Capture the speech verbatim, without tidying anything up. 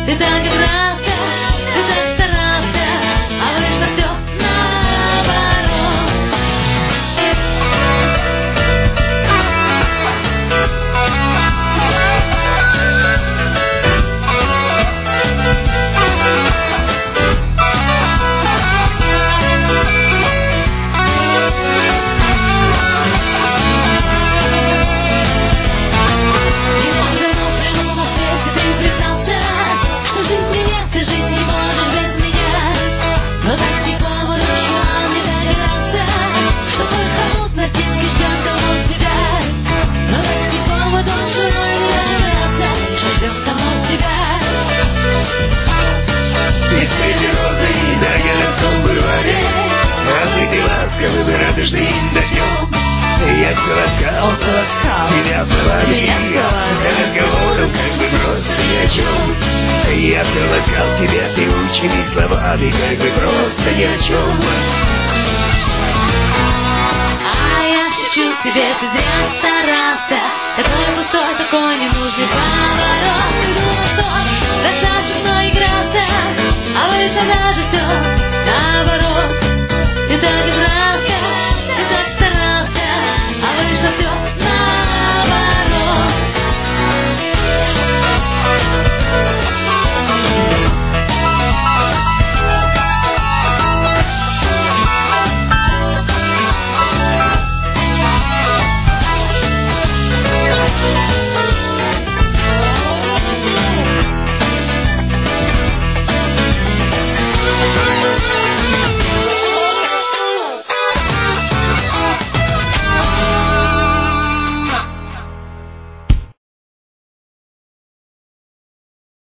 Ты так игрался, ты так старался, а вышло все наоборот. Ласковым и радужным дождем я все ласкал, Он все ласкал тебя словами, меня словами, за разговором как бы просто ни о чем. Я все ласкал тебя певучими словами, как бы просто ни о чем. А я шучу себе, ты зря старался, такой пустой, такой ненужный.